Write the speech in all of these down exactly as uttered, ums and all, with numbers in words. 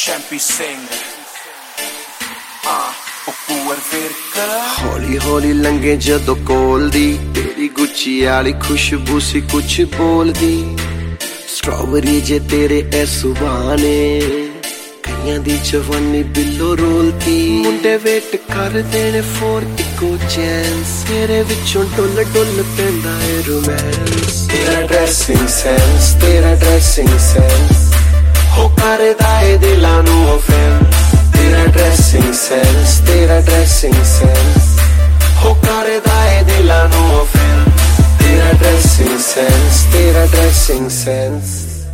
Champi Singh ah ਉੱਪਰ ਫਿਰ ਹੌਲੀ ਹੌਲੀ ਲੰਘੇ ਜਦੋਂ ਕੋਲ ਦੀ ਤੇਰੀ ਗੁੱਚੀ ਵਾਲੀ ਖੁਸ਼ਬੂ ਸੀ ਕੁਛ ਬੋਲਦੀ ਸਟ੍ਰਾਬੇਰੀ ਜੇ ਤੇਰੇ ਐ ਸੁਭਾਣੇ ਕਈਆਂ ਦੀ ਜਵਾਨੀ ਬਿੱਲੋ ਰੋਲਦੀ ਮੁੰਡੇ ਵੇਟ ਕਰਦੇ ਨੇ ਫੋਰ ਇੱਕੋ ਚਾਂਸ ਤੇਰੇ ਵਿੱਚੋਂ ਡੁੱਲ ਡੁੱਲ ਪੈਂਦਾ ਏ ਰੋਮਾਂਸ ਤੇਰਾ ਡਰੈਸਿੰਗ ਸੈਂਸ ਤੇਰਾ ਡਰੈਸਿੰਗ ਸੈਂਸ ਹੋ ਕਰਦਾ ਏ ਦਿਲਾਂ ਨੂੰ offense ਤੇਰਾ ਡਰੈਸਿੰਗ ਸੈਂਸ ਤੇਰਾ ਡਰੈਸਿੰਗ ਸੈਂਸ ਹੋ ਕਰਦਾ ਏ ਦਿਲਾਂ ਨੂੰ offense ਤੇਰਾ ਡਰੈਸਿੰਗ ਸੈਂਸ ਤੇਰਾ ਡਰੈਸਿੰਗ ਸੈਂਸ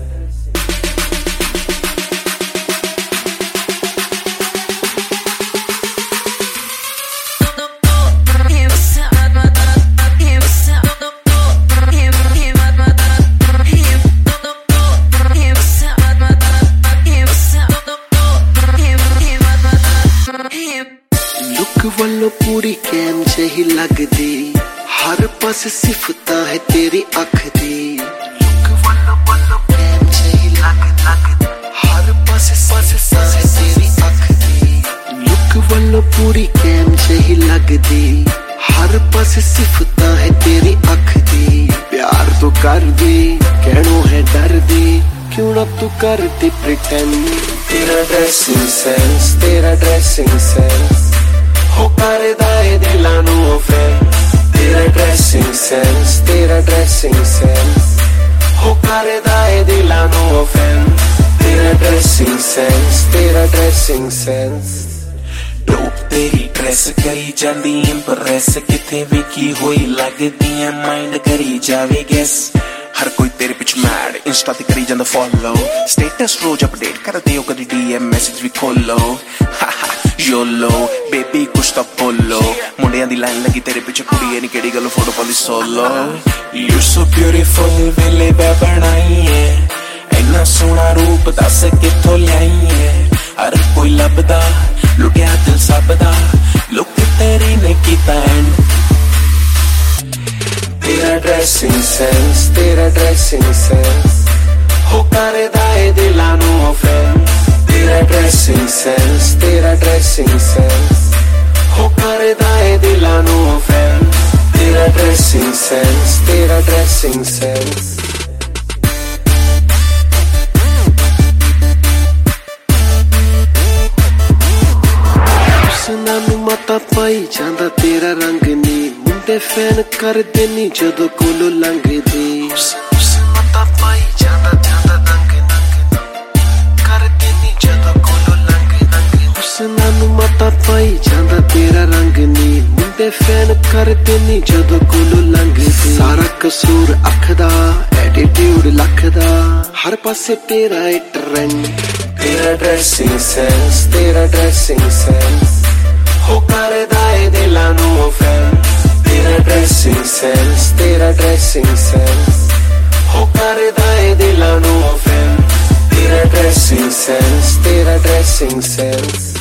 लुक वालों पूरी कैम जही लगदी हर पास सिफता है तेरी अख दी लुक वालों वालों कैम जही लग लग हर पास सिफता है तेरी अख दी लुक वालों पूरी कैम जही लगदी हर पास सिफता है तेरी अख दी प्यार तो कर दी कहनो है डर दी क्यों ना तू करती प्रिटेंड तेरा ड्रेसिंग सेंस तेरा ड्रेसिंग सेंस हो करदा ए दिलां नूं offense तेरा ड्रेसिंग सेंस तेरा ड्रेसिंग सेंस हो करदा ए दिलां नूं offense तेरा ड्रेसिंग सेंस तेरा ड्रेसिंग सेंस डोप तेरी ड्रेस करी जांदी इंप्रेस किथे वेखी होई लगदी ऐ माइंड करी जावे गैस हर कोई तेरे पिछ मैड इंस्टा ते करी जांदा फॉलो स्टेटस रोज अपडेट कर दियो कदी डीएम मैसेज भी खोलो योलो बेबी कुछ तो बोलो मुंडियां दी लाइन लगी तेरे पिछ कुड़िए नी केड़ी गल फोटो पांदी सोलो यू सो ब्यूटीफुल वेले बै बनाई है इन्ना सोहना रूप दस किथों ल्याई है हर कोई लभदा लुटिया दिल सब दा लुक तेरी ने कीता एंड तेरा ड्रेसिंग सेंस तेरा ड्रेसिंग सेंस हो करदा ए दिलां नूं offense तेरा ड्रेसिंग सेंस तेरा ड्रेसिंग सेंस हो करदा ए दिलां नूं offense तेरा ड्रेसिंग सेंस तेरा ड्रेसिंग सेंस हुस्ना नूं मता पाई जांदा तेरा रंग नी मुंडे फैन करदे नी जदों कोलों लंघदे हुस्ना मता पाई जांदा जांदा रंग नंग करदे नी जदों कोलों लंघदे हुस्ना नूं मता पाई जांदा तेरा रंग नी मुंडे फैन करदे नी जदों कोलों लंघदे सारा कसूर अख दा एटीट्यूड लख दा हर पासे तेरा ए ट्रेंड तेरा ड्रेसिंग सेंस तेरा ड्रेसिंग सेंस हो करदा ए दिलां नूं offense तेरा ड्रेसिंग सेंस तेरा ड्रेसिंग सेंस हो करदा ए दिलां नूं offense तेरा ड्रेसिंग सेंस तेरा ड्रेसिंग सेंस